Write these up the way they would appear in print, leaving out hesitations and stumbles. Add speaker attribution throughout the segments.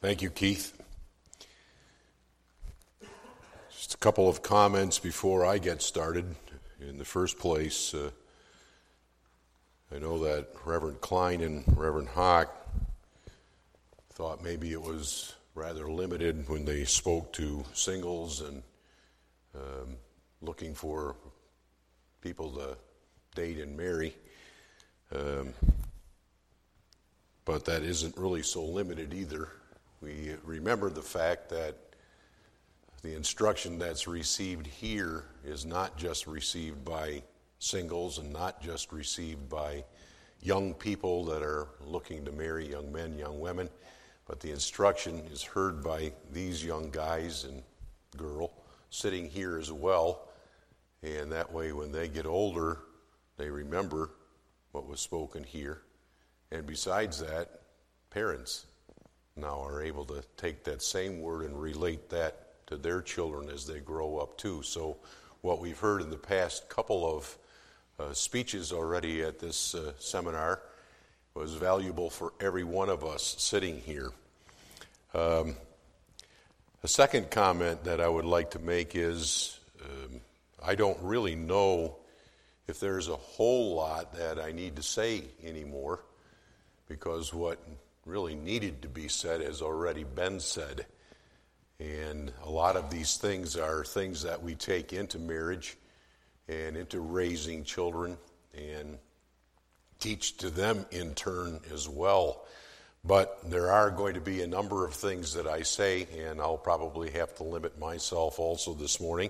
Speaker 1: Thank you, Keith. Just a couple of comments before I get started. In the first place, I know that Reverend Klein and Reverend Haack thought maybe it was rather limited when they spoke to singles and looking for people to date and marry. But that isn't really so limited either. We remember the fact that the instruction that's received here is not just received by singles and not just received by young people that are looking to marry, young men, young women, but the instruction is heard by these young guys and girl sitting here as well. And that way when they get older, they remember what was spoken here. And besides that, parents now are able to take that same word and relate that to their children as they grow up too. So what we've heard in the past couple of speeches already at this seminar was valuable for every one of us sitting here. A second comment that I would like to make is I don't really know if there's a whole lot that I need to say anymore, because what really needed to be said has already been said. And a lot of these things are things that we take into marriage and into raising children and teach to them in turn as well. But there are going to be a number of things that I say, and I'll probably have to limit myself also this morning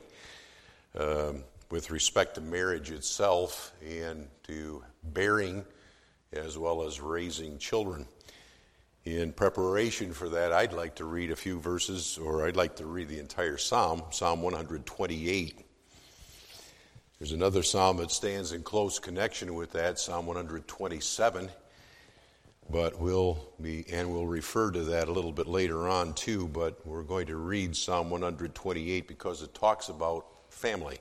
Speaker 1: with respect to marriage itself and to bearing as well as raising children. In preparation for that, I'd like to read a few verses, or I'd like to read the entire psalm, Psalm 128. There's another psalm that stands in close connection with that, Psalm 127, but we'll refer to that a little bit later on too, but we're going to read Psalm 128 because it talks about family.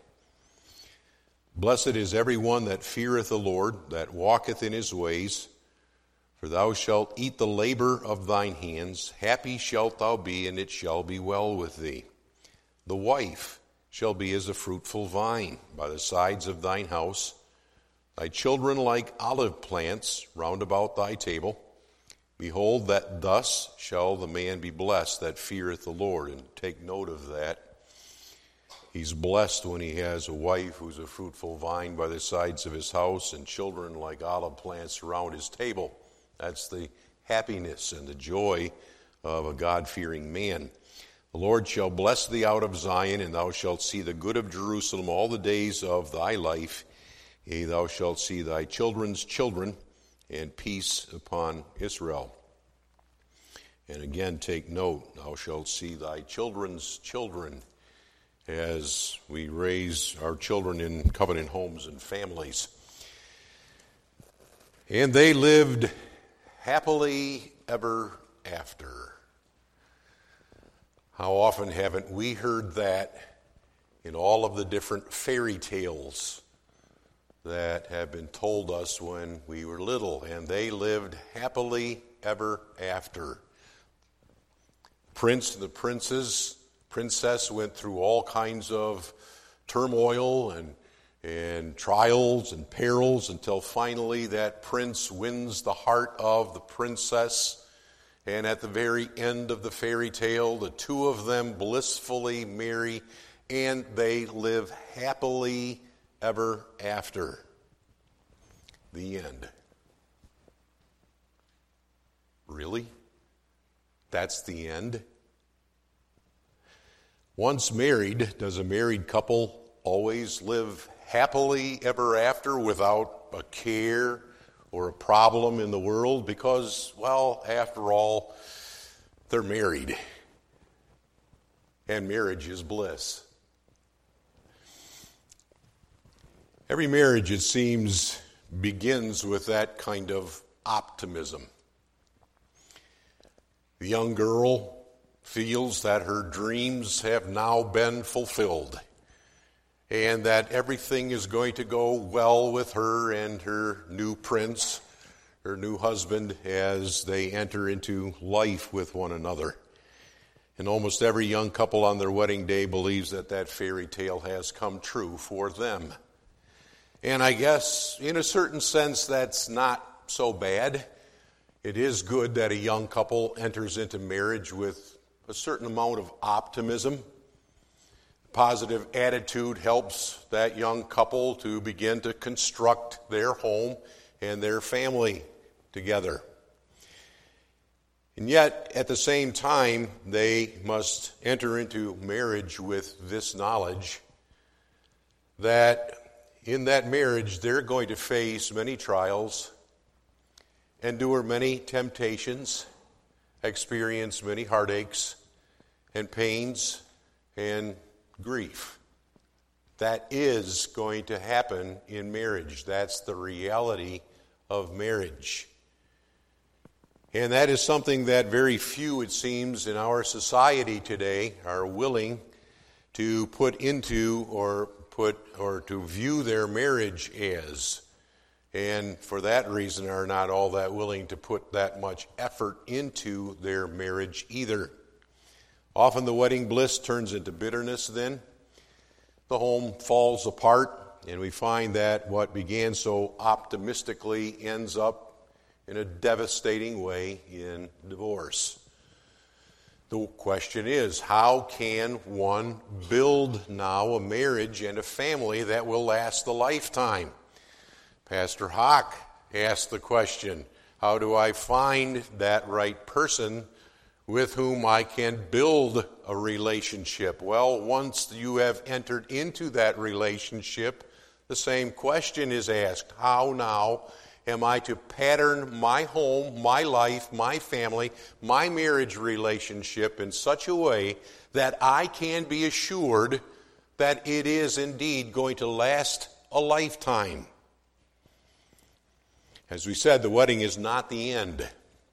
Speaker 1: Blessed is everyone that feareth the Lord, that walketh in his ways. For thou shalt eat the labor of thine hands. Happy shalt thou be, and it shall be well with thee. The wife shall be as a fruitful vine by the sides of thine house. Thy children like olive plants round about thy table. Behold, that thus shall the man be blessed that feareth the Lord. And take note of that. He's blessed when he has a wife who's a fruitful vine by the sides of his house and children like olive plants around his table. That's the happiness and the joy of a God-fearing man. The Lord shall bless thee out of Zion, and thou shalt see the good of Jerusalem all the days of thy life. Yea, thou shalt see thy children's children, and peace upon Israel. And again, take note, thou shalt see thy children's children, as we raise our children in covenant homes and families. And they lived happily ever after. How often haven't we heard that in all of the different fairy tales that have been told us when we were little? And they lived happily ever after. Prince and the princess went through all kinds of turmoil and trials and perils until finally that prince wins the heart of the princess. And at the very end of the fairy tale, the two of them blissfully marry, and they live happily ever after. The end. Really? That's the end? Once married, does a married couple always live happily ever after without a care or a problem in the world? Because, well, after all, they're married. And marriage is bliss. Every marriage, it seems, begins with that kind of optimism. The young girl feels that her dreams have now been fulfilled and that everything is going to go well with her and her new prince, her new husband, as they enter into life with one another. And almost every young couple on their wedding day believes that that fairy tale has come true for them. And I guess, in a certain sense, that's not so bad. It is good that a young couple enters into marriage with a certain amount of optimism. Positive attitude helps that young couple to begin to construct their home and their family together. And yet, at the same time, they must enter into marriage with this knowledge that in that marriage they're going to face many trials, endure many temptations, experience many heartaches and pains and grief. That is going to happen in marriage. That's the reality of marriage. And that is something that very few, it seems, in our society today are willing to put into or to view their marriage as. And for that reason are not all that willing to put that much effort into their marriage either. Often the wedding bliss turns into bitterness then. The home falls apart, and we find that what began so optimistically ends up in a devastating way in divorce. The question is, how can one build now a marriage and a family that will last a lifetime? Pastor Hawk asked the question, how do I find that right person with whom I can build a relationship? Well, once you have entered into that relationship, the same question is asked. How now am I to pattern my home, my life, my family, my marriage relationship in such a way that I can be assured that it is indeed going to last a lifetime? As we said, the wedding is not the end.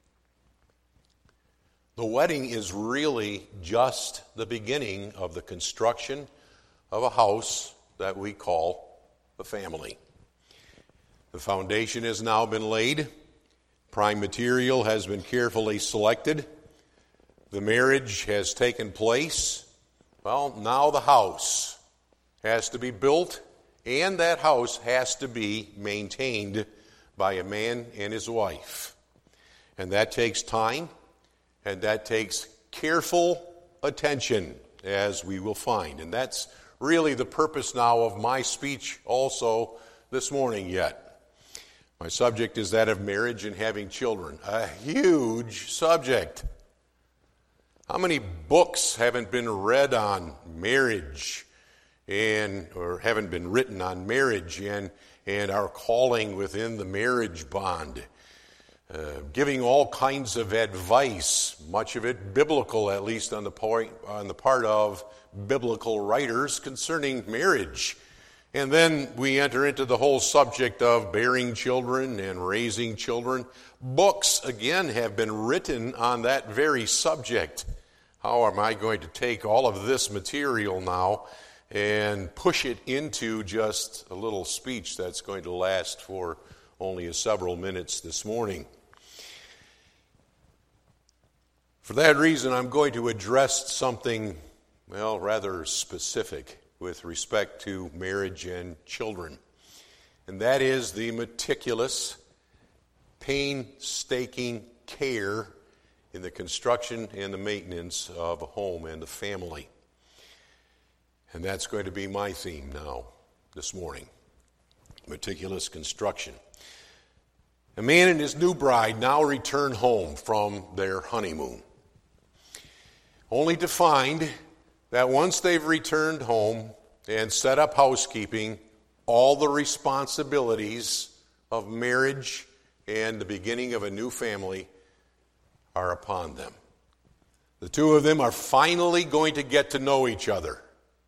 Speaker 1: The wedding is really just the beginning of the construction of a house that we call a family. The foundation has now been laid. Prime material has been carefully selected. The marriage has taken place. Well, now the house has to be built, and that house has to be maintained by a man and his wife. And that takes time, and that takes careful attention, as we will find. And that's really the purpose now of my speech also this morning yet. My subject is that of marriage and having children. A huge subject. How many books haven't been read on marriage or haven't been written on marriage and our calling within the marriage bond? Giving all kinds of advice, much of it biblical, at least on the part of biblical writers concerning marriage. And then we enter into the whole subject of bearing children and raising children. Books, again, have been written on that very subject. How am I going to take all of this material now and push it into just a little speech that's going to last for only several minutes this morning? For that reason, I'm going to address something, rather specific with respect to marriage and children. And that is the meticulous, painstaking care in the construction and the maintenance of a home and a family. And that's going to be my theme now, this morning. Meticulous construction. A man and his new bride now return home from their honeymoon, only to find that once they've returned home and set up housekeeping, all the responsibilities of marriage and the beginning of a new family are upon them. The two of them are finally going to get to know each other.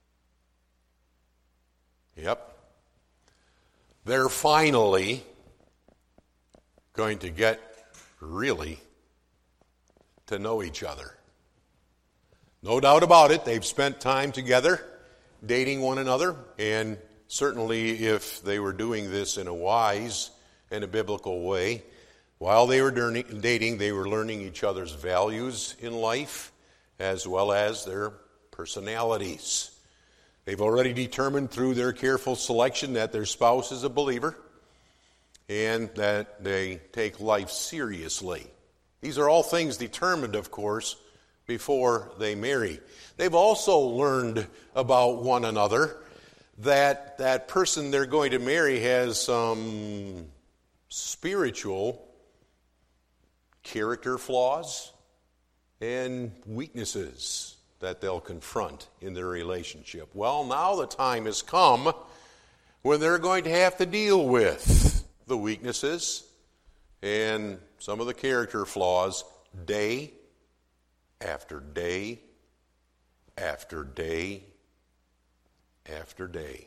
Speaker 1: Yep. They're finally going to get really to know each other. No doubt about it, they've spent time together, dating one another, and certainly if they were doing this in a wise and a biblical way, while they were dating, they were learning each other's values in life as well as their personalities. They've already determined through their careful selection that their spouse is a believer and that they take life seriously. These are all things determined, of course, before they marry. They've also learned about one another, that that person they're going to marry has some spiritual character flaws and weaknesses that they'll confront in their relationship. Well, now the time has come when they're going to have to deal with the weaknesses and some of the character flaws day after day after day after day.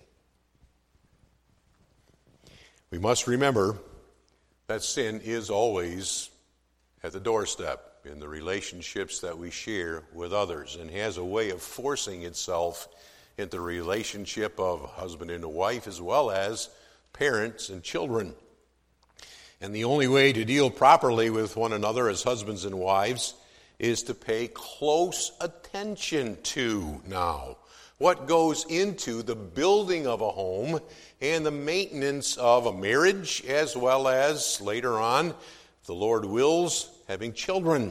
Speaker 1: We must remember that sin is always at the doorstep in the relationships that we share with others, and has a way of forcing itself into the relationship of husband and a wife, as well as parents and children. And the only way to deal properly with one another as husbands and wives is to pay close attention to now what goes into the building of a home and the maintenance of a marriage, as well as later on, if the Lord wills, having children.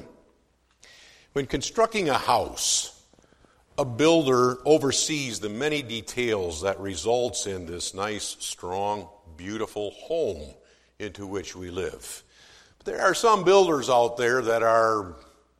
Speaker 1: When constructing a house, a builder oversees the many details that results in this nice, strong, beautiful home into which we live. But there are some builders out there that are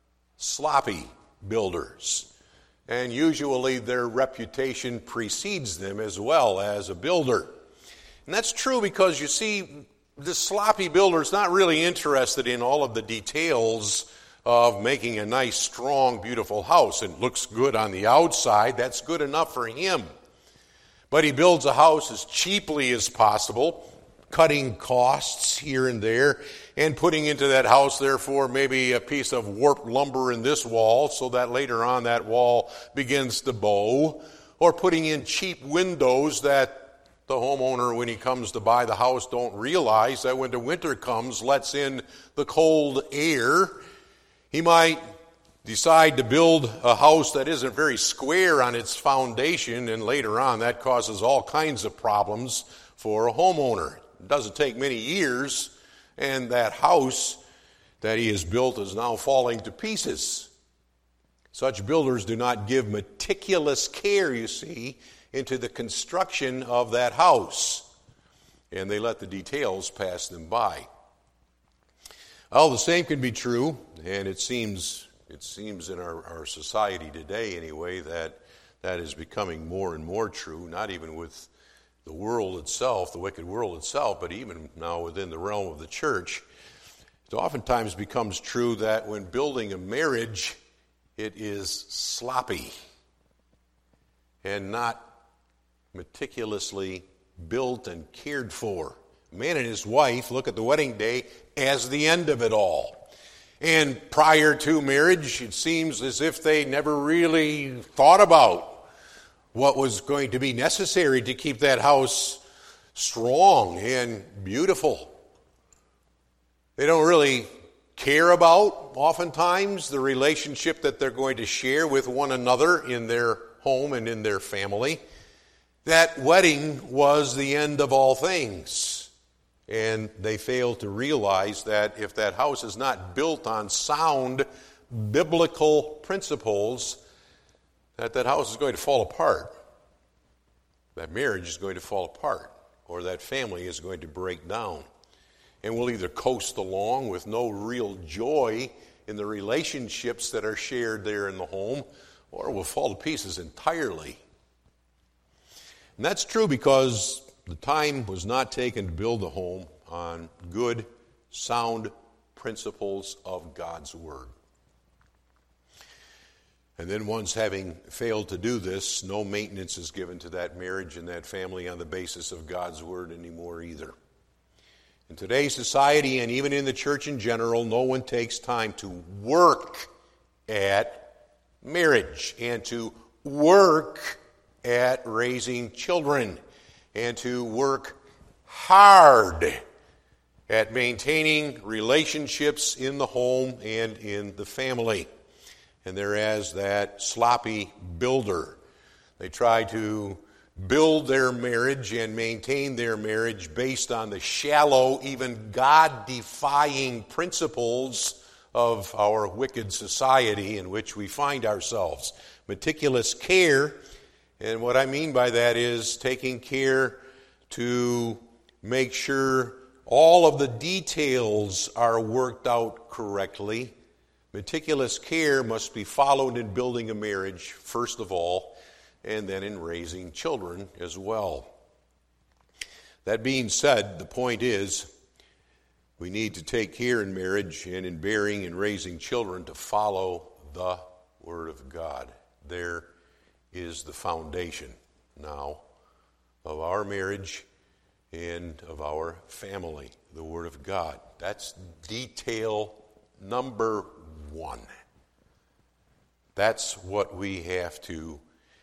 Speaker 1: sloppy builders, and usually their reputation precedes them as well as a builder. And that's true because, you see, this sloppy builder is not really interested in all of the details of making a nice, strong, beautiful house. It looks good on the outside. That's good enough for him. But he builds a house as cheaply as possible, cutting costs here and there, and putting into that house, therefore, maybe a piece of warped lumber in this wall so that later on that wall begins to bow, or putting in cheap windows that the homeowner, when he comes to buy the house, don't realize that when the winter comes, lets in the cold air. He might decide to build a house that isn't very square on its foundation, and later on that causes all kinds of problems for a homeowner. It doesn't take many years, and that house that he has built is now falling to pieces. Such builders do not give meticulous care, you see, into the construction of that house, and they let the details pass them by. Well, the same can be true, and it seems in our society today anyway that is becoming more and more true, not even with the world itself, the wicked world itself, but even now within the realm of the church. It oftentimes becomes true that when building a marriage, it is sloppy and not meticulously built and cared for. A man and his wife look at the wedding day as the end of it all. And prior to marriage, it seems as if they never really thought about what was going to be necessary to keep that house strong and beautiful. They don't really care about, oftentimes, the relationship that they're going to share with one another in their home and in their family. That wedding was the end of all things. And they fail to realize that if that house is not built on sound biblical principles, that house is going to fall apart. That marriage is going to fall apart, or that family is going to break down. And we'll either coast along with no real joy in the relationships that are shared there in the home, or we'll fall to pieces entirely. And that's true because the time was not taken to build a home on good, sound principles of God's Word. And then once having failed to do this, no maintenance is given to that marriage and that family on the basis of God's Word anymore either. In today's society, and even in the church in general, no one takes time to work at marriage and to work at raising children and to work hard at maintaining relationships in the home and in the family. and they're as that sloppy builder. They try to build their marriage and maintain their marriage based on the shallow, even God-defying principles of our wicked society in which we find ourselves. Meticulous care, and what I mean by that is taking care to make sure all of the details are worked out correctly. Meticulous care must be followed in building a marriage, first of all, and then in raising children as well. That being said, the point is we need to take care in marriage and in bearing and raising children to follow the Word of God. There is the foundation now of our marriage and of our family, the Word of God. That's detail number one. That's what we have to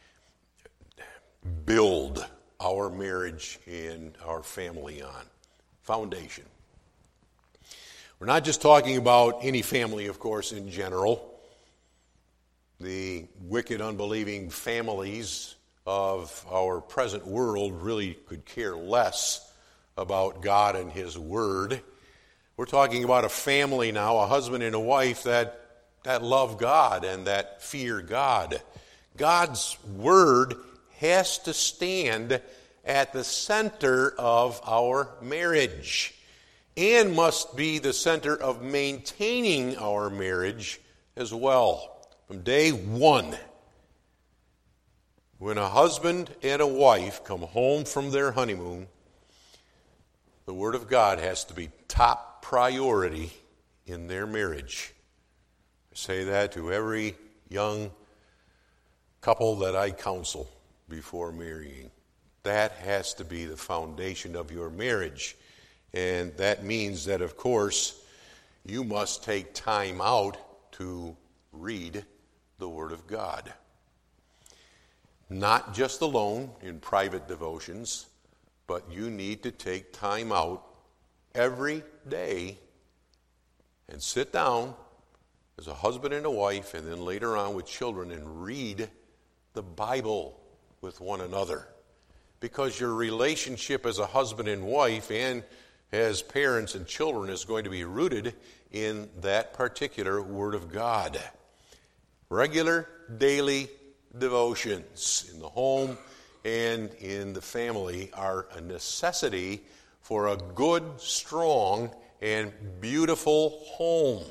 Speaker 1: build our marriage and our family on. Foundation. We're not just talking about any family, of course, in general. The wicked, unbelieving families of our present world really could care less about God and His Word. We're talking about a family now, a husband and a wife that love God and that fear God. God's Word has to stand at the center of our marriage and must be the center of maintaining our marriage as well. From day one, when a husband and a wife come home from their honeymoon, the Word of God has to be top priority in their marriage. I say that to every young couple that I counsel before marrying. That has to be the foundation of your marriage. And that means that, of course, you must take time out to read the Word of God. Not just alone in private devotions, but you need to take time out every day and sit down as a husband and a wife, and then later on with children, and read the Bible with one another. Because your relationship as a husband and wife and as parents and children is going to be rooted in that particular Word of God. Regular daily devotions in the home and in the family are a necessity for a good, strong, and beautiful home.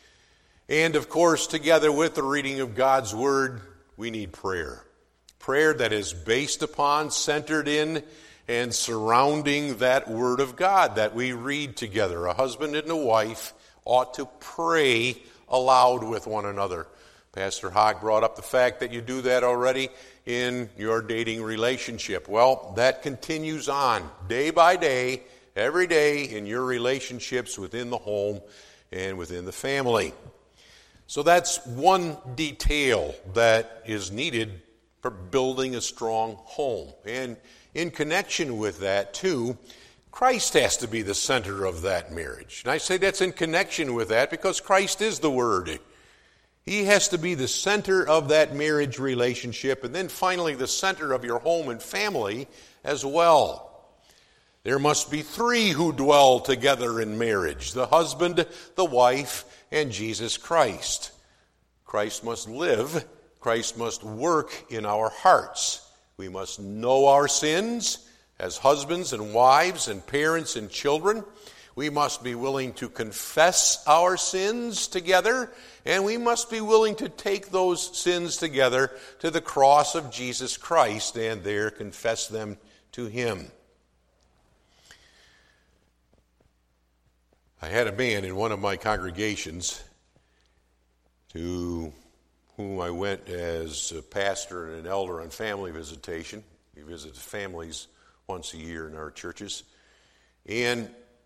Speaker 1: And of course, together with the reading of God's Word, we need prayer. Prayer that is based upon, centered in, and surrounding that Word of God that we read together. A husband and a wife ought to pray aloud with one another. Pastor Hogg brought up the fact that you do that already in your dating relationship. Well, that continues on day by day, every day in your relationships within the home and within the family. So that's one detail that is needed for building a strong home. And in connection with that, too, Christ has to be the center of that marriage. And I say that's in connection with that because Christ is the Word. He has to be the center of that marriage relationship, and then finally the center of your home and family as well. There must be three who dwell together in marriage: the husband, the wife, and Jesus Christ. Christ must live. Christ must work in our hearts. We must know our sins as husbands and wives and parents and children. We must be willing to confess our sins together, and we must be willing to take those sins together to the cross of Jesus Christ and there confess them to Him. I had a man in one of my congregations to whom I went as a pastor and an elder on family visitation. We visit families once a year in our churches. And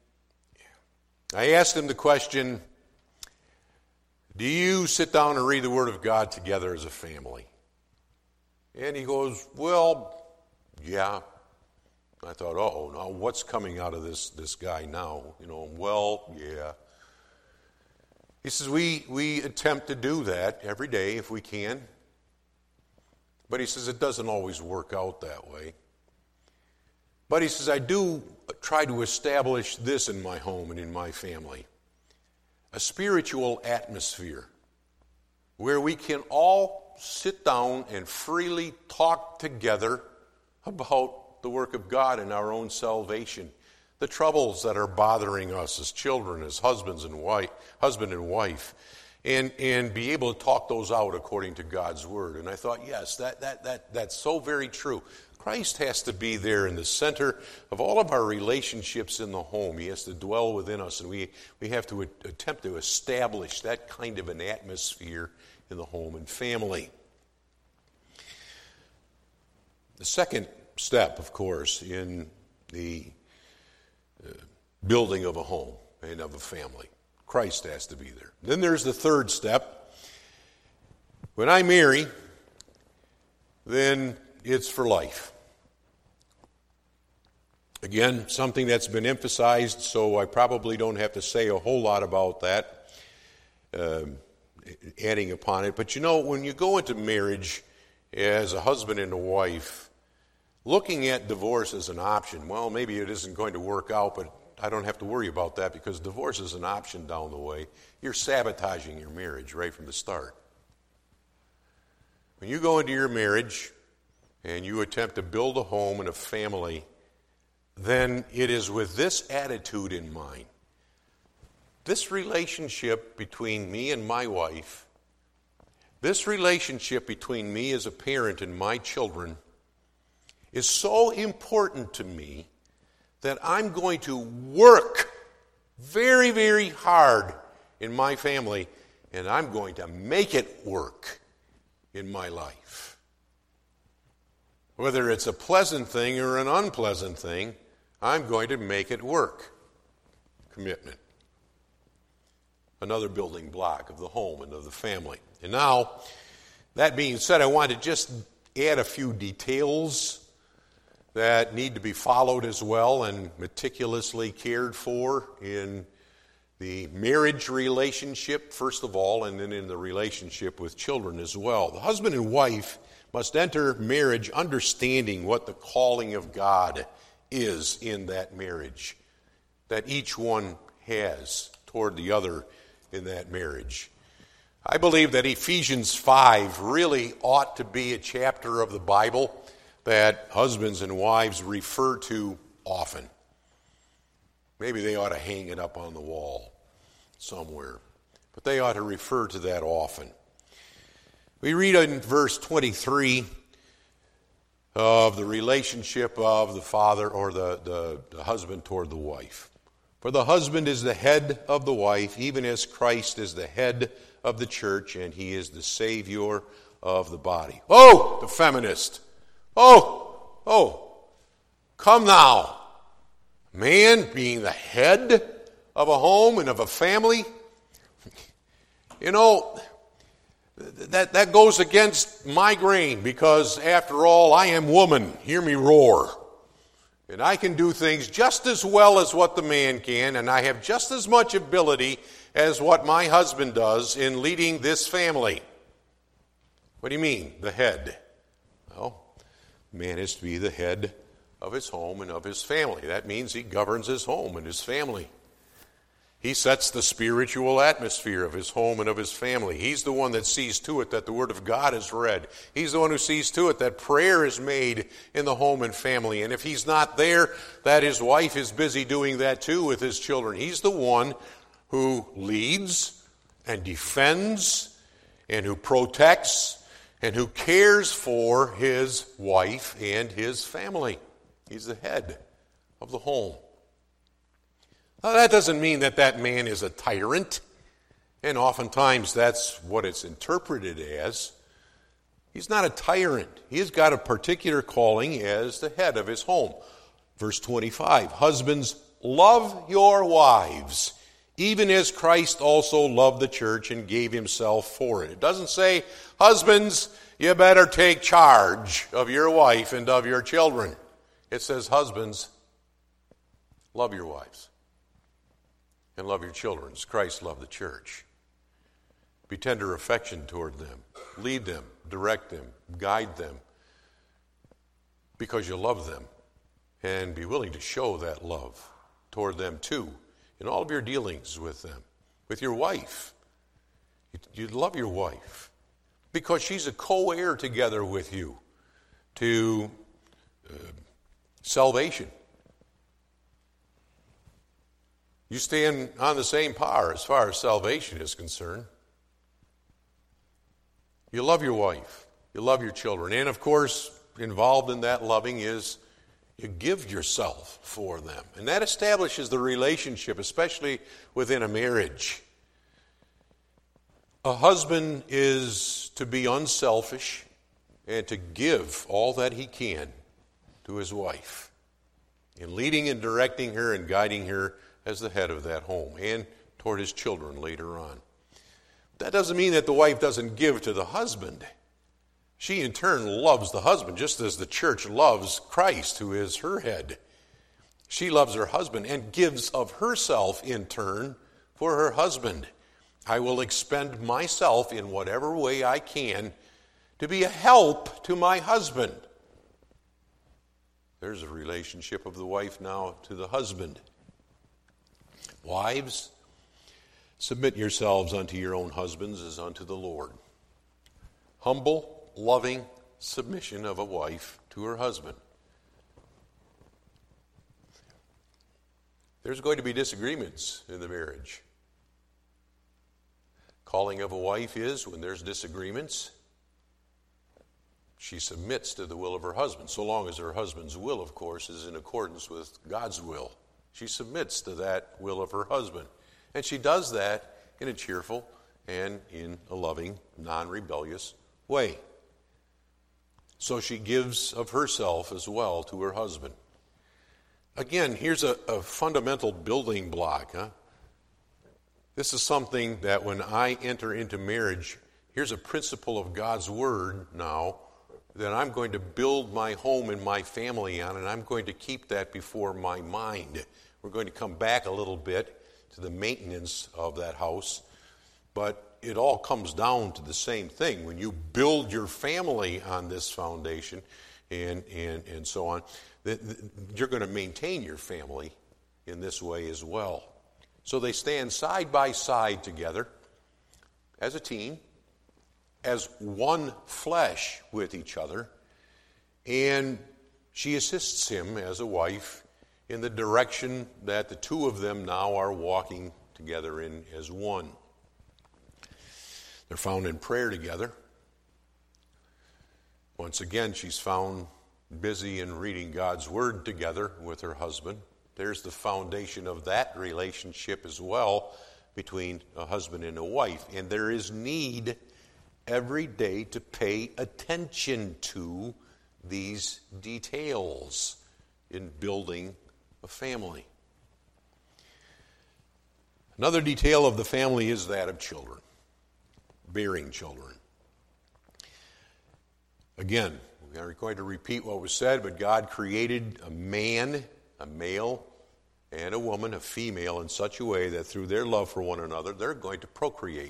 Speaker 1: I asked him the question, do you sit down and read the Word of God together as a family? And he goes, well, yeah. I thought, uh-oh, now what's coming out of this guy now? Well, yeah. He says we attempt to do that every day if we can. But he says it doesn't always work out that way. But he says I do try to establish this in my home and in my family. A spiritual atmosphere where we can all sit down and freely talk together about the work of God and our own salvation, the troubles that are bothering us as children, as husband and wife, and be able to talk those out according to God's word. And I thought, yes, that's so very true. Christ has to be there in the center of all of our relationships in the home. He has to dwell within us, and we have to attempt to establish that kind of an atmosphere in the home and family. The second step, of course, in the building of a home and of a family, Christ has to be there. Then there's the third step. When I marry, then it's for life. Again, something that's been emphasized, so I probably don't have to say a whole lot about that, adding upon it. But you know, when you go into marriage as a husband and a wife, looking at divorce as an option, well, maybe it isn't going to work out, but I don't have to worry about that because divorce is an option down the way. You're sabotaging your marriage right from the start. When you go into your marriage and you attempt to build a home and a family, then it is with this attitude in mind. This relationship between me and my wife, this relationship between me as a parent and my children is so important to me that I'm going to work very, very hard in my family, and I'm going to make it work in my life. Whether it's a pleasant thing or an unpleasant thing, I'm going to make it work. Commitment. Another building block of the home and of the family. And now, that being said, I want to just add a few details that need to be followed as well and meticulously cared for in the marriage relationship, first of all, and then in the relationship with children as well. The husband and wife must enter marriage understanding what the calling of God is in that marriage, that each one has toward the other in that marriage. I believe that Ephesians 5 really ought to be a chapter of the Bible that husbands and wives refer to often. Maybe they ought to hang it up on the wall somewhere, but they ought to refer to that often. We read in verse 23 of the relationship of the father or the husband toward the wife. For the husband is the head of the wife, even as Christ is the head of the church, and he is the Savior of the body. Oh, the feminist. Oh, come now. Man being the head of a home and of a family. You know, that goes against my grain because, after all, I am woman. Hear me roar. And I can do things just as well as what the man can, and I have just as much ability as what my husband does in leading this family. What do you mean, the head? Well, man is to be the head of his home and of his family. That means he governs his home and his family. He sets the spiritual atmosphere of his home and of his family. He's the one that sees to it that the Word of God is read. He's the one who sees to it that prayer is made in the home and family. And if he's not there, that his wife is busy doing that too with his children. He's the one who leads and defends and who protects and who cares for his wife and his family. He's the head of the home. Now, that doesn't mean that man is a tyrant, and oftentimes that's what it's interpreted as. He's not a tyrant. He's got a particular calling as the head of his home. Verse 25, husbands, love your wives, even as Christ also loved the church and gave himself for it. It doesn't say, husbands, you better take charge of your wife and of your children. It says, husbands, love your wives and love your children as Christ loved the church. Be tender affection toward them. Lead them, direct them, guide them, because you love them. And be willing to show that love toward them too in all of your dealings with them. With your wife. You love your wife because she's a co-heir together with you to salvation. You stand on the same par as far as salvation is concerned. You love your wife. You love your children. And of course, involved in that loving is you give yourself for them. And that establishes the relationship, especially within a marriage. A husband is to be unselfish and to give all that he can to his wife in leading and directing her and guiding her as the head of that home and toward his children later on. That doesn't mean that the wife doesn't give to the husband. She in turn loves the husband just as the church loves Christ, who is her head. She loves her husband and gives of herself in turn for her husband. I will expend myself in whatever way I can to be a help to my husband. There's a relationship of the wife now to the husband. Wives, submit yourselves unto your own husbands as unto the Lord. Humble, loving submission of a wife to her husband. There's going to be disagreements in the marriage. Calling of a wife is, when there's disagreements, she submits to the will of her husband, so long as her husband's will, of course, is in accordance with God's will. She submits to that will of her husband. And she does that in a cheerful and in a loving, non-rebellious way. So she gives of herself as well to her husband. Again, here's a fundamental building block. This is something that when I enter into marriage, here's a principle of God's Word now that I'm going to build my home and my family on, and I'm going to keep that before my mind. We're going to come back a little bit to the maintenance of that house, but it all comes down to the same thing. When you build your family on this foundation and so on, you're going to maintain your family in this way as well. So they stand side by side together as a team, as one flesh with each other, and she assists him as a wife in the direction that the two of them now are walking together in as one. They're found in prayer together. Once again, she's found busy in reading God's Word together with her husband. There's the foundation of that relationship as well between a husband and a wife. And there is need every day to pay attention to these details in building a family. Another detail of the family is that of children, bearing children. Again, we are going to repeat what was said, but God created a man, a male, and a woman, a female, in such a way that through their love for one another, they're going to procreate.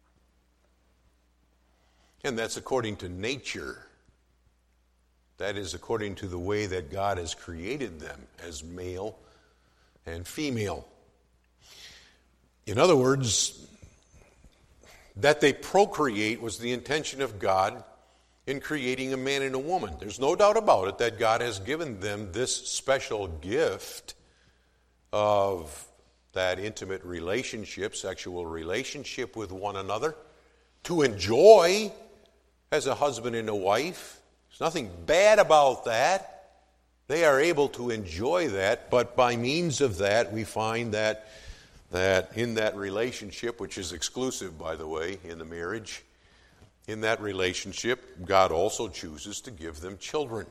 Speaker 1: And that's according to nature. That is according to the way that God has created them as male and female. In other words, that they procreate was the intention of God in creating a man and a woman. There's no doubt about it that God has given them this special gift of that intimate relationship, sexual relationship with one another, to enjoy as a husband and a wife. There's nothing bad about that. They are able to enjoy that, but by means of that, we find that in that relationship, which is exclusive, by the way, in the marriage, in that relationship, God also chooses to give them children.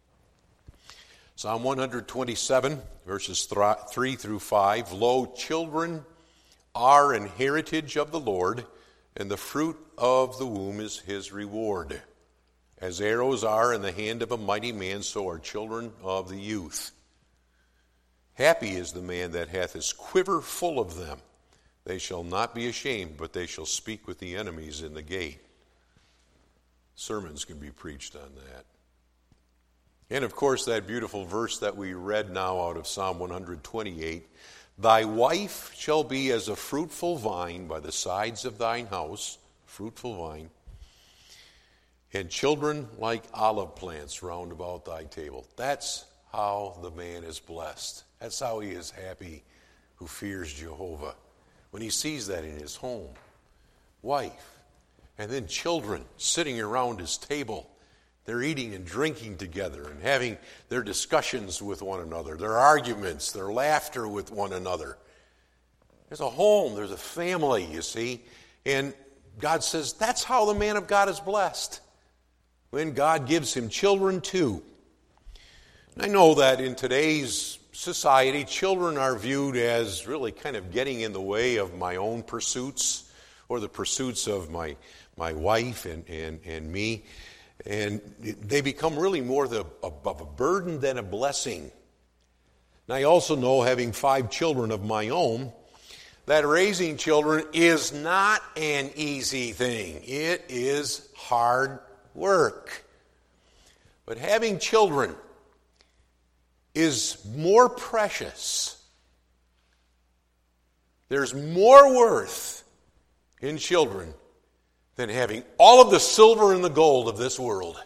Speaker 1: Psalm 127, verses 3 through 5, Lo, children are an heritage of the Lord, and the fruit of the womb is his reward. As arrows are in the hand of a mighty man, so are children of the youth. Happy is the man that hath his quiver full of them. They shall not be ashamed, but they shall speak with the enemies in the gate. Sermons can be preached on that. And of course, that beautiful verse that we read now out of Psalm 128, thy wife shall be as a fruitful vine by the sides of thine house, fruitful vine, and children like olive plants round about thy table. That's how the man is blessed. That's how he is happy who fears Jehovah. When he sees that in his home, wife, and then children sitting around his table. They're eating and drinking together and having their discussions with one another, their arguments, their laughter with one another. There's a home, there's a family, you see. And God says that's how the man of God is blessed. When God gives him children too. And I know that in today's society, children are viewed as really kind of getting in the way of my own pursuits or the pursuits of my wife and me. And they become really more of a burden than a blessing. And I also know, having 5 children of my own, that raising children is not an easy thing. It is hard work. But having children is more precious. There's more worth in children than having all of the silver and the gold of this world.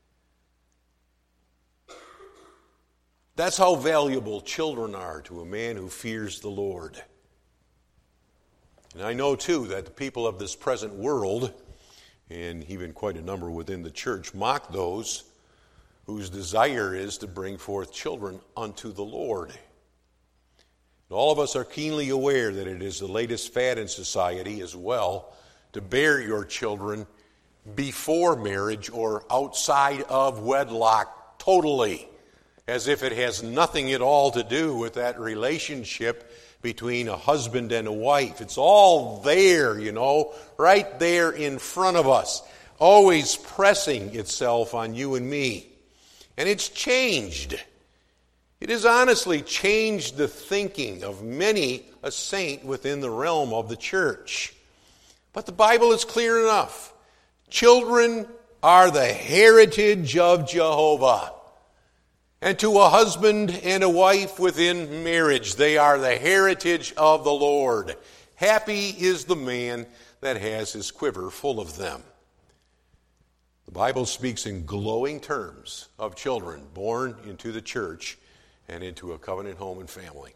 Speaker 1: That's how valuable children are to a man who fears the Lord. And I know, too, that the people of this present world, and even quite a number within the church, mock those whose desire is to bring forth children unto the Lord. And all of us are keenly aware that it is the latest fad in society as well to bear your children before marriage or outside of wedlock totally, as if it has nothing at all to do with that relationship between a husband and a wife. It's all there, right there in front of us, always pressing itself on you and me. And it's changed. It has honestly changed the thinking of many a saint within the realm of the church. But the Bible is clear enough. Children are the heritage of Jehovah. And to a husband and a wife within marriage, they are the heritage of the Lord. Happy is the man that has his quiver full of them. The Bible speaks in glowing terms of children born into the church and into a covenant home and family.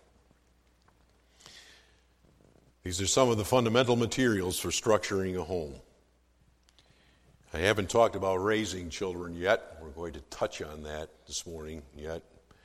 Speaker 1: These are some of the fundamental materials for structuring a home. I haven't talked about raising children yet. We're going to touch on that this morning yet.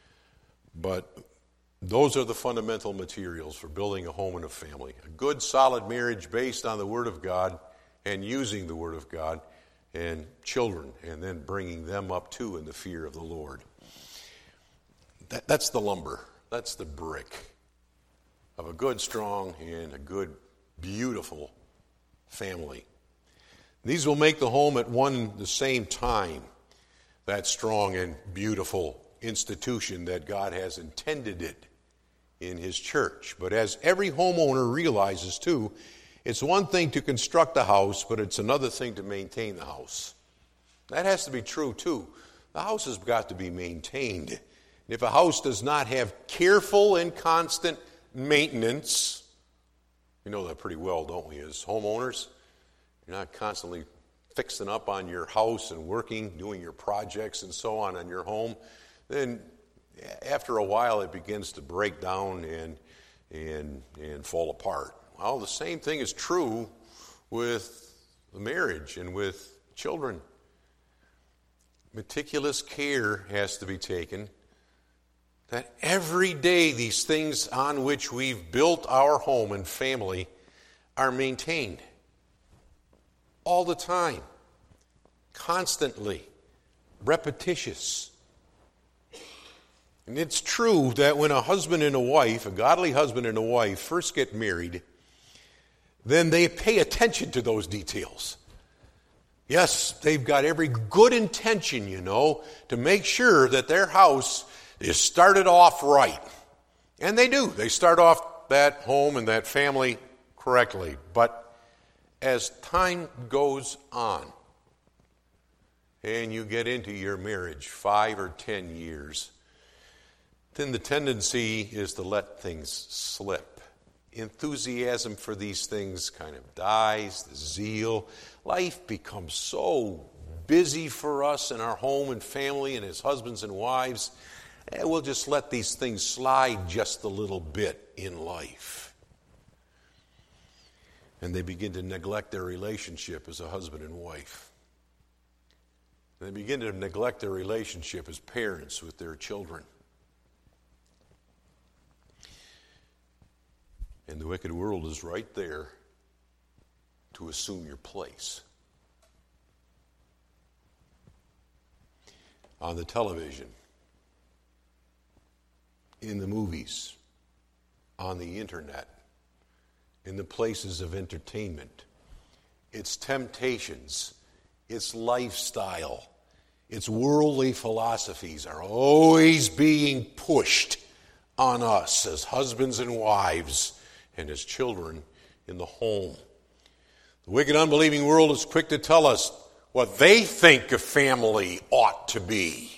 Speaker 1: But those are the fundamental materials for building a home and a family. A good, solid marriage based on the Word of God and using the Word of God, and children, and then bringing them up too in the fear of the Lord. That's the lumber. That's the brick of a good, strong, and a good, beautiful family. These will make the home at one and the same time that strong and beautiful institution that God has intended it in His church. But as every homeowner realizes too, it's one thing to construct a house, but it's another thing to maintain the house. That has to be true too. The house has got to be maintained. And if a house does not have careful and constant maintenance, we know that pretty well, don't we, as homeowners? You're not constantly fixing up on your house and working, doing your projects and so on your home, then after a while it begins to break down and fall apart. Well, the same thing is true with the marriage and with children. Meticulous care has to be taken that every day these things on which we've built our home and family are maintained. All the time, constantly, repetitious. And it's true that when a husband and a wife, a godly husband and a wife, first get married, then they pay attention to those details. Yes, they've got every good intention, to make sure that their house is started off right. And they do. They start off that home and that family correctly. But as time goes on, and you get into your marriage 5 or 10 years, then the tendency is to let things slip. Enthusiasm for these things kind of dies, the zeal. Life becomes so busy for us in our home and family and as husbands and wives. We'll just let these things slide just a little bit in life. And they begin to neglect their relationship as a husband and wife. They begin to neglect their relationship as parents with their children. And the wicked world is right there to assume your place. On the television, in the movies, on the internet, in the places of entertainment, its temptations, its lifestyle, its worldly philosophies are always being pushed on us as husbands and wives and as children in the home. The wicked, unbelieving world is quick to tell us what they think a family ought to be.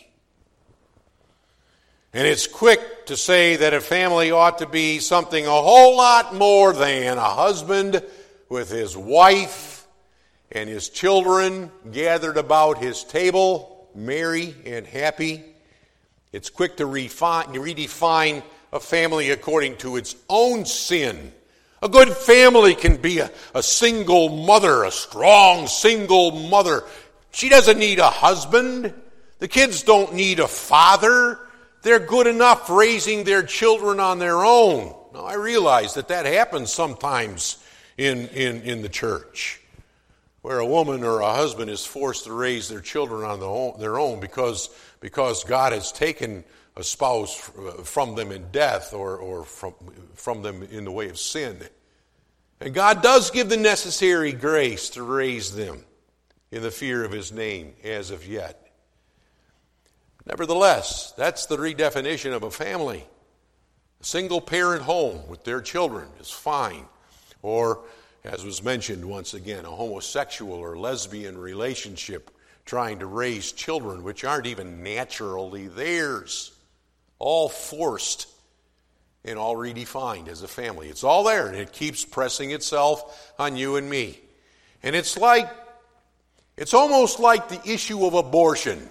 Speaker 1: And it's quick to say that a family ought to be something a whole lot more than a husband with his wife and his children gathered about his table, merry and happy. It's quick to redefine a family according to its own sin. A good family can be a single mother, a strong single mother. She doesn't need a husband. The kids don't need a father. They're good enough raising their children on their own. Now, I realize that happens sometimes in the church, where a woman or a husband is forced to raise their children on their own because God has taken a spouse from them in death or from them in the way of sin. And God does give the necessary grace to raise them in the fear of his name as of yet. Nevertheless, that's the redefinition of a family. A single-parent home with their children is fine. Or, as was mentioned once again, a homosexual or lesbian relationship trying to raise children which aren't even naturally theirs. All forced and all redefined as a family. It's all there, and it keeps pressing itself on you and me. And it's almost like the issue of abortion,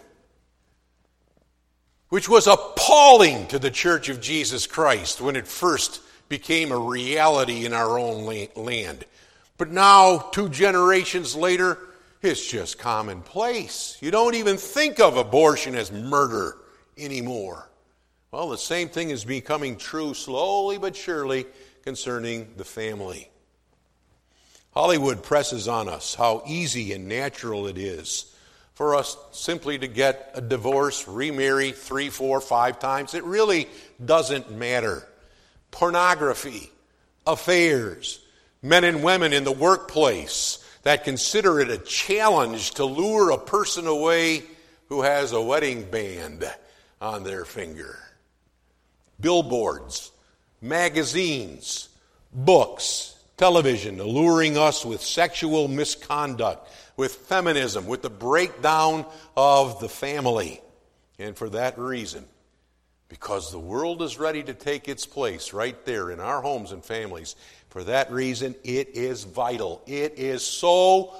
Speaker 1: which was appalling to the Church of Jesus Christ when it first became a reality in our own land. But now, 2 generations later, it's just commonplace. You don't even think of abortion as murder anymore. Well, the same thing is becoming true slowly but surely concerning the family. Hollywood presses on us how easy and natural it is for us simply to get a divorce, remarry 3, 4, 5 times. It really doesn't matter. Pornography, affairs, men and women in the workplace that consider it a challenge to lure a person away who has a wedding band on their finger. Billboards, magazines, books, television alluring us with sexual misconduct, with feminism, with the breakdown of the family. And for that reason, because the world is ready to take its place right there in our homes and families, for that reason, it is vital. It is so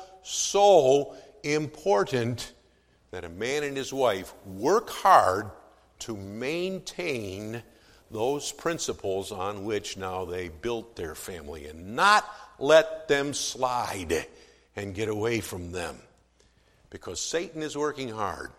Speaker 1: important that a man and his wife work hard to maintain those principles on which now they built their family and not let them slide and get away from them. Because Satan is working hard.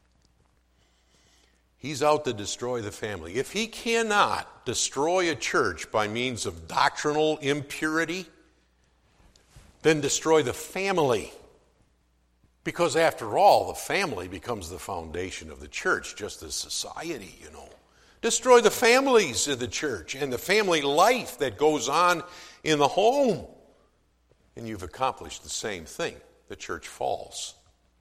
Speaker 1: He's out to destroy the family. If he cannot destroy a church by means of doctrinal impurity, then destroy the family. Because after all, the family becomes the foundation of the church, just as society, Destroy the families of the church and the family life that goes on in the home. And you've accomplished the same thing. The church falls.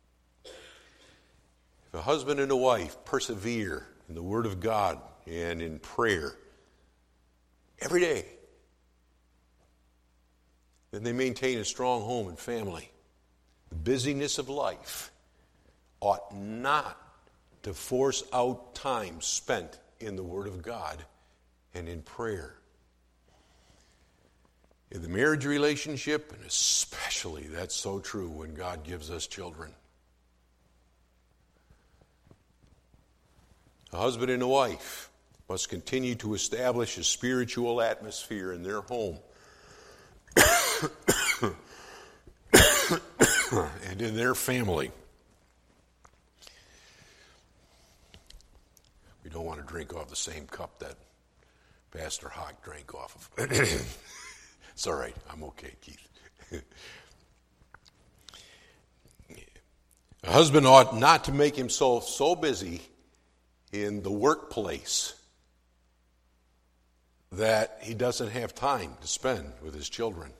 Speaker 1: If a husband and a wife persevere in the Word of God and in prayer every day, then they maintain a strong home and family. The busyness of life ought not to force out time spent in the Word of God and in prayer. In the marriage relationship, and especially that's so true when God gives us children. A husband and a wife must continue to establish a spiritual atmosphere in their home and in their family. We don't want to drink off the same cup that Pastor Hawk drank off of. It's all right. I'm okay, Keith. A husband ought not to make himself so busy in the workplace that he doesn't have time to spend with his children.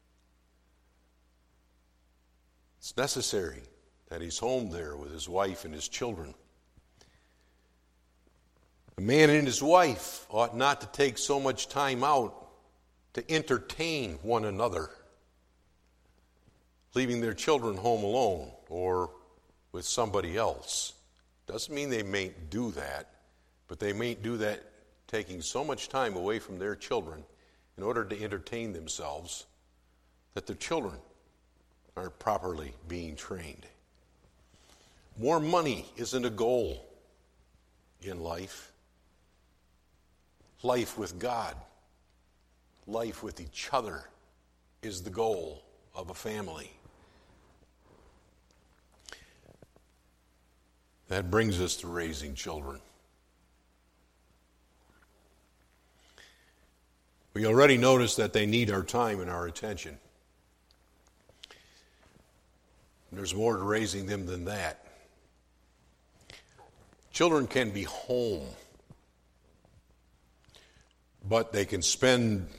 Speaker 1: It's necessary that he's home there with his wife and his children. A man and his wife ought not to take so much time out to entertain one another, leaving their children home alone or with somebody else. Doesn't mean they mayn't do that, but they mayn't do that taking so much time away from their children in order to entertain themselves that their children aren't properly being trained. More money isn't a goal in life. Life with God, life with each other is the goal of a family. That brings us to raising children. We already noticed that they need our time and our attention. There's more to raising them than that. Children can be home, but they can spend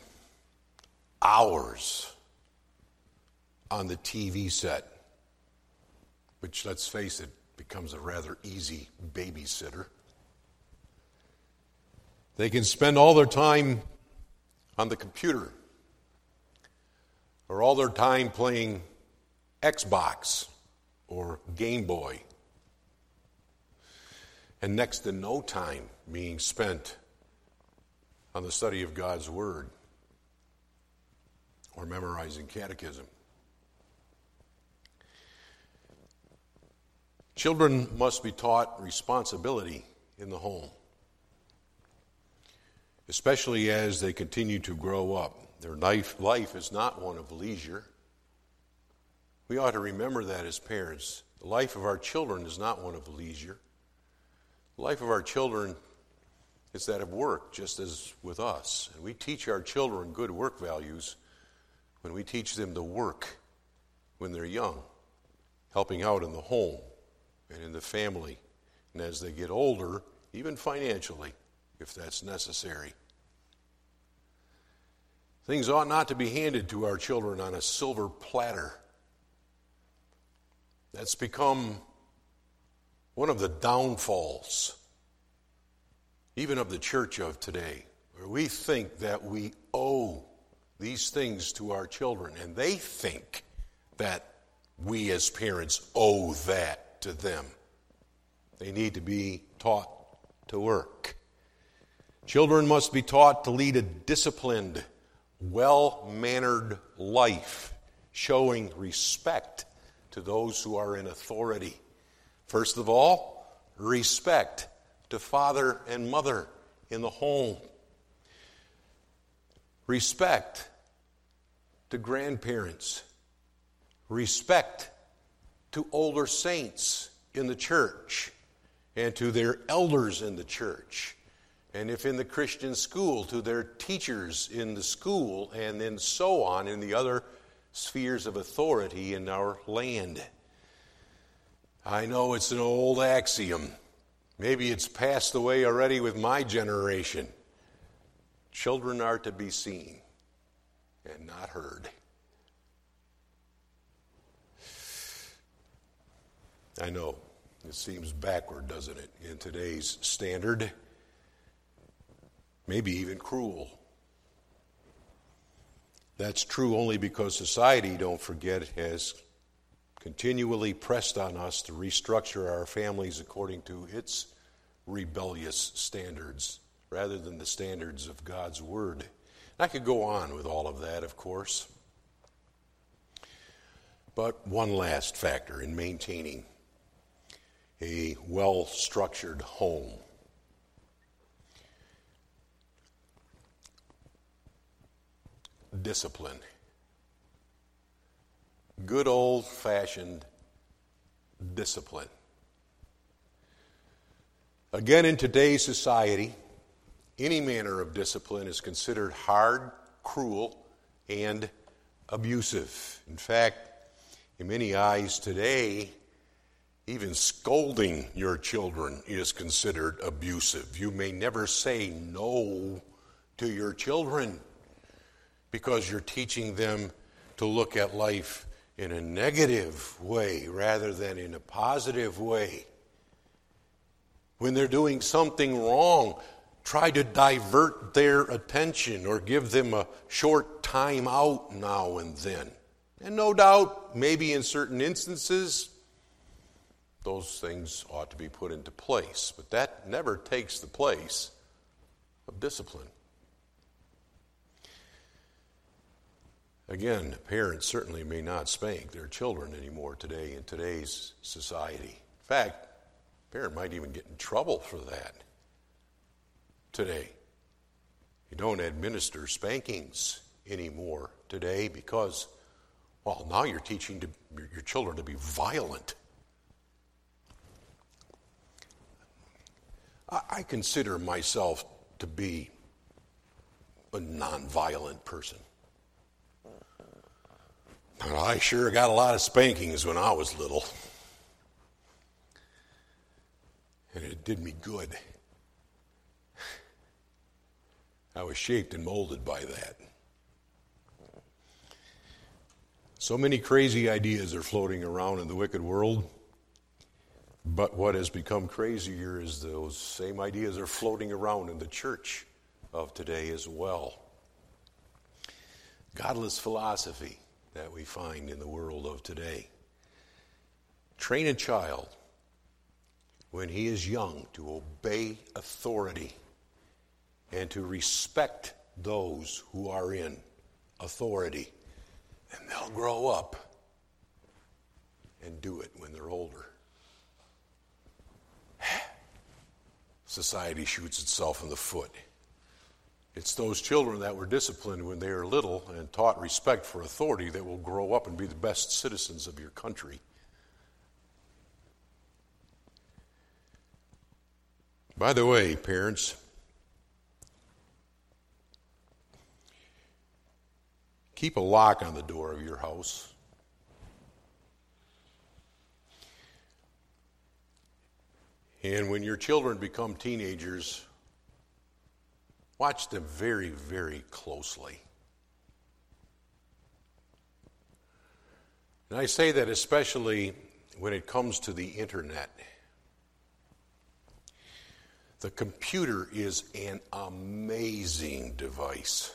Speaker 1: hours on the TV set, which, let's face it, becomes a rather easy babysitter. They can spend all their time on the computer or all their time playing Xbox or Game Boy, and next to no time being spent on the study of God's Word or memorizing catechism. Children must be taught responsibility in the home, especially as they continue to grow up. Their life is not one of leisure. We ought to remember that as parents. The life of our children is not one of leisure. The life of our children is that of work, just as with us. And we teach our children good work values when we teach them to work when they're young, helping out in the home and in the family, and as they get older, even financially, if that's necessary. Things ought not to be handed to our children on a silver platter. That's become one of the downfalls, even of the church of today, where we think that we owe these things to our children, and they think that we as parents owe that to them. They need to be taught to work. Children must be taught to lead a disciplined, well-mannered life, showing respect to those who are in authority. First of all, respect to father and mother in the home. Respect to grandparents. Respect to older saints in the church and to their elders in the church. And if in the Christian school, to their teachers in the school, and then so on in the other spheres of authority in our land. I know it's an old axiom. Maybe it's passed away already with my generation. Children are to be seen and not heard. I know, it seems backward, doesn't it, in today's standard? Maybe even cruel. That's true only because society, don't forget, has continually pressed on us to restructure our families according to its rebellious standards rather than the standards of God's Word. And I could go on with all of that, of course. But one last factor in maintaining a well-structured home. Discipline. Good old-fashioned discipline. Again, in today's society, any manner of discipline is considered hard, cruel, and abusive. In fact, in many eyes today, even scolding your children is considered abusive. You may never say no to your children because you're teaching them to look at life in a negative way rather than in a positive way. When they're doing something wrong, try to divert their attention or give them a short time out now and then. And no doubt, maybe in certain instances, those things ought to be put into place. But that never takes the place of discipline. Again, parents certainly may not spank their children anymore today in today's society. In fact, a parent might even get in trouble for that today. You don't administer spankings anymore today because, well, now you're teaching your children to be violent. I consider myself to be a nonviolent person. And I sure got a lot of spankings when I was little. And it did me good. I was shaped and molded by that. So many crazy ideas are floating around in the wicked world. But what has become crazier is those same ideas are floating around in the church of today as well. Godless philosophy that we find in the world of today. Train a child when he is young to obey authority and to respect those who are in authority. And they'll grow up and do it when they're older. Society shoots itself in the foot. It's those children that were disciplined when they are little and taught respect for authority that will grow up and be the best citizens of your country. By the way, parents, keep a lock on the door of your house. And when your children become teenagers, watch them very, very closely. And I say that especially when it comes to the internet. The computer is an amazing device.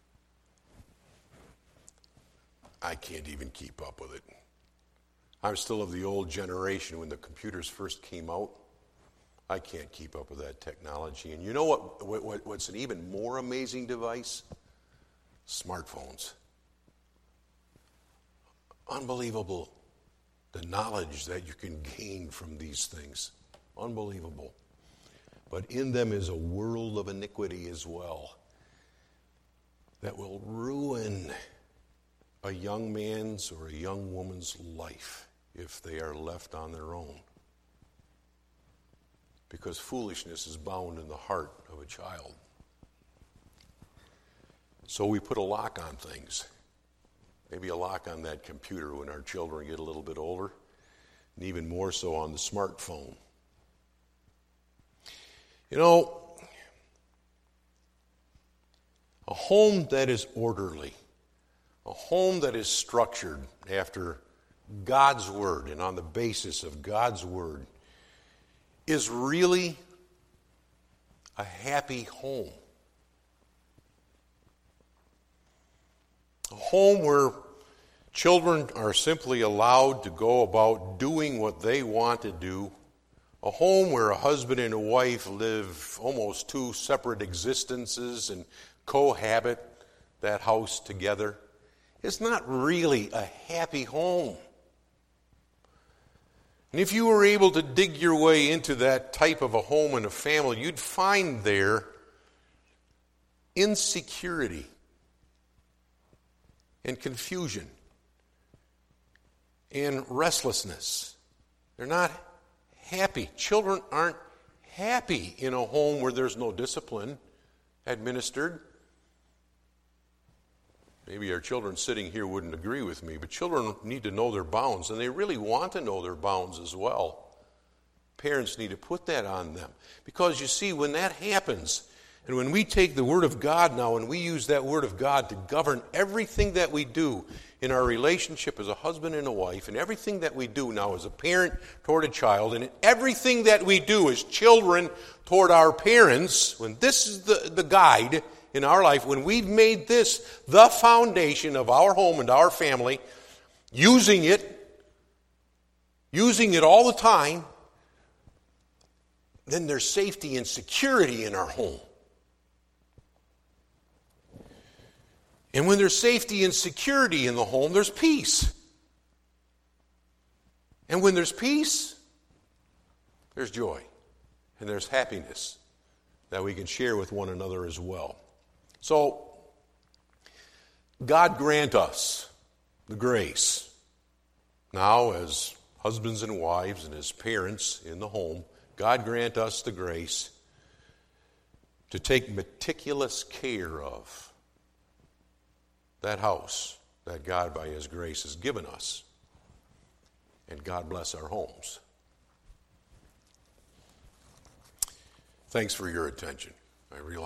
Speaker 1: I can't even keep up with it. I'm still of the old generation when the computers first came out. I can't keep up with that technology. And you know what's an even more amazing device? Smartphones. Unbelievable, the knowledge that you can gain from these things. Unbelievable. But in them is a world of iniquity as well that will ruin a young man's or a young woman's life if they are left on their own. Because foolishness is bound in the heart of a child. So we put a lock on things. Maybe a lock on that computer when our children get a little bit older, and even more so on the smartphone. You know, a home that is orderly, a home that is structured after God's Word and on the basis of God's Word is really a happy home. A home where children are simply allowed to go about doing what they want to do. A home where a husband and a wife live almost two separate existences and cohabit that house together. It's not really a happy home. And if you were able to dig your way into that type of a home and a family, you'd find there insecurity and confusion and restlessness. They're not happy. Children aren't happy in a home where there's no discipline administered. Maybe our children sitting here wouldn't agree with me, but children need to know their bounds, and they really want to know their bounds as well. Parents need to put that on them. Because you see, when that happens, and when we take the Word of God now and we use that Word of God to govern everything that we do in our relationship as a husband and a wife, and everything that we do now as a parent toward a child, and everything that we do as children toward our parents, when this is the guide in our life, when we've made this the foundation of our home and our family, using it all the time, then there's safety and security in our home. And when there's safety and security in the home, there's peace. And when there's peace, there's joy. And there's happiness that we can share with one another as well. So, God grant us the grace now as husbands and wives and as parents in the home. God grant us the grace to take meticulous care of that house that God, by His grace, has given us. And God bless our homes. Thanks for your attention. I realize